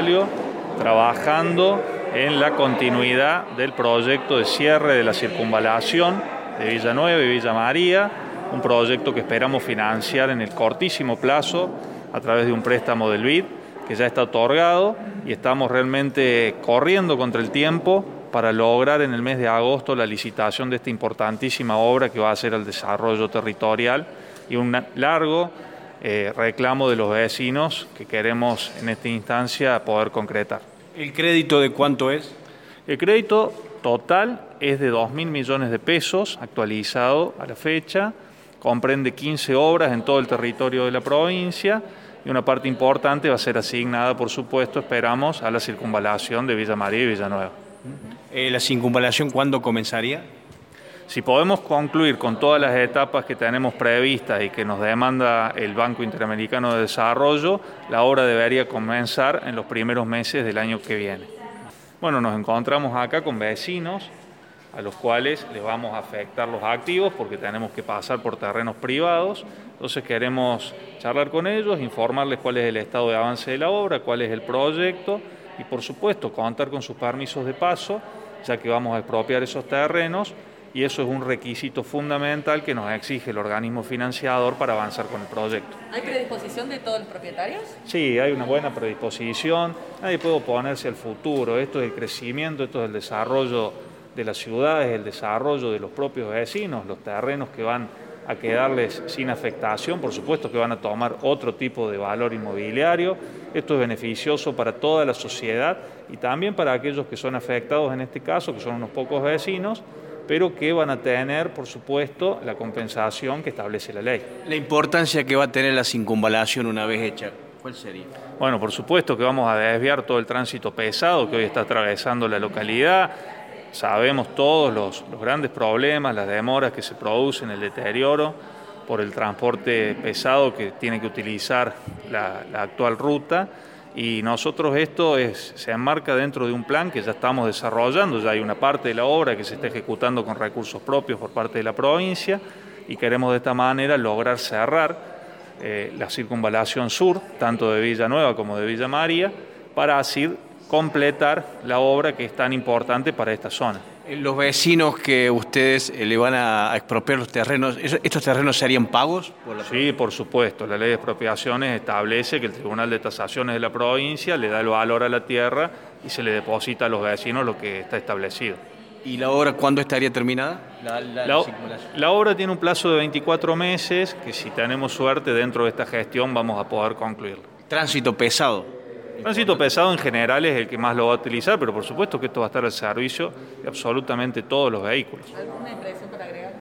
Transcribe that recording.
municipalio trabajando en la continuidad del proyecto de cierre de la circunvalación de Villanueva y Villa María, un proyecto que esperamos financiar en el cortísimo plazo a través de un préstamo del BID que ya está otorgado, y estamos realmente corriendo contra el tiempo para lograr en el mes de agosto la licitación de esta importantísima obra que va a hacer el desarrollo territorial y un largo reclamo de los vecinos que queremos en esta instancia poder concretar. ¿El crédito de cuánto es? El crédito total es de 2.000 millones de pesos, actualizado a la fecha, comprende 15 obras en todo el territorio de la provincia y una parte importante va a ser asignada, por supuesto, esperamos, a la circunvalación de Villa María y Villanueva. ¿La circunvalación cuándo comenzaría? Si podemos concluir con todas las etapas que tenemos previstas y que nos demanda el Banco Interamericano de Desarrollo, la obra debería comenzar en los primeros meses del año que viene. Bueno, nos encontramos acá con vecinos a los cuales les vamos a afectar los activos porque tenemos que pasar por terrenos privados. Entonces queremos charlar con ellos, informarles cuál es el estado de avance de la obra, cuál es el proyecto y, por supuesto, contar con sus permisos de paso, ya que vamos a expropiar esos terrenos, y eso es un requisito fundamental que nos exige el organismo financiador para avanzar con el proyecto. ¿Hay predisposición de todos los propietarios? Sí, hay una buena predisposición. Nadie puede oponerse al futuro. Esto es el crecimiento, esto es el desarrollo de las ciudades, el desarrollo de los propios vecinos, los terrenos que van a quedarles sin afectación, por supuesto que van a tomar otro tipo de valor inmobiliario. Esto es beneficioso para toda la sociedad y también para aquellos que son afectados en este caso, que son unos pocos vecinos, pero que van a tener, por supuesto, la compensación que establece la ley. La importancia que va a tener la circunvalación una vez hecha, ¿cuál sería? Bueno, por supuesto que vamos a desviar todo el tránsito pesado que hoy está atravesando la localidad. Sabemos todos los grandes problemas, las demoras que se producen, el deterioro por el transporte pesado que tiene que utilizar la actual ruta. Y nosotros se enmarca dentro de un plan que ya estamos desarrollando, ya hay una parte de la obra que se está ejecutando con recursos propios por parte de la provincia y queremos de esta manera lograr cerrar la circunvalación sur, tanto de Villanueva como de Villa María, para así completar la obra que es tan importante para esta zona. Los vecinos que ustedes le van a expropiar los terrenos, ¿estos terrenos serían pagos? Sí, por supuesto. La ley de expropiaciones establece que el Tribunal de Tasaciones de la provincia le da el valor a la tierra y se le deposita a los vecinos lo que está establecido. ¿Y la obra cuándo estaría terminada? La obra tiene un plazo de 24 meses que, si tenemos suerte, dentro de esta gestión vamos a poder concluirlo. Tránsito pesado. Tránsito pesado en general es el que más lo va a utilizar, pero por supuesto que esto va a estar al servicio de absolutamente todos los vehículos. ¿Alguna impresión para agregar?